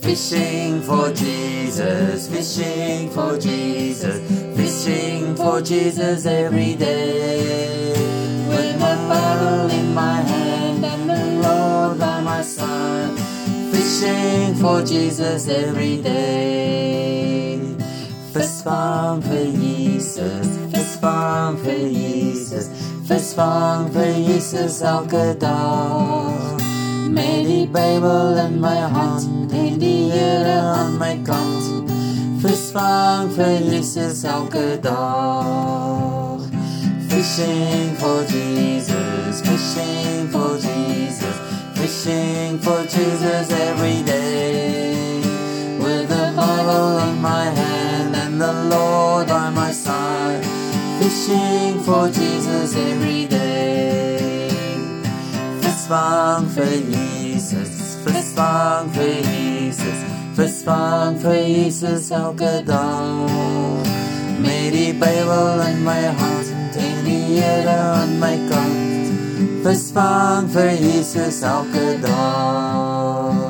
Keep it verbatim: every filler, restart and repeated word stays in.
Fishing for Jesus, fishing for Jesus, fishing for Jesus every day. With my Bible in my hand and the Lord by my side, fishing for Jesus every day. Visvang vir Jesus, visvang vir Jesus, visvang vir Jesus elke dag. Met die Bybel in my hand en die Here aan my kant, visvang vir Jesus elke dag. Fishing for Jesus, fishing for Jesus, fishing for Jesus every day. With the Bible in my hand and the Lord by my side, fishing for Jesus every day. Visvang vir Jesus, visvang vir Jesus, visvang vir Jesus elke dag. Met die Bybel in my hand en die Here aan my kant, visvang vir Jesus elke dag.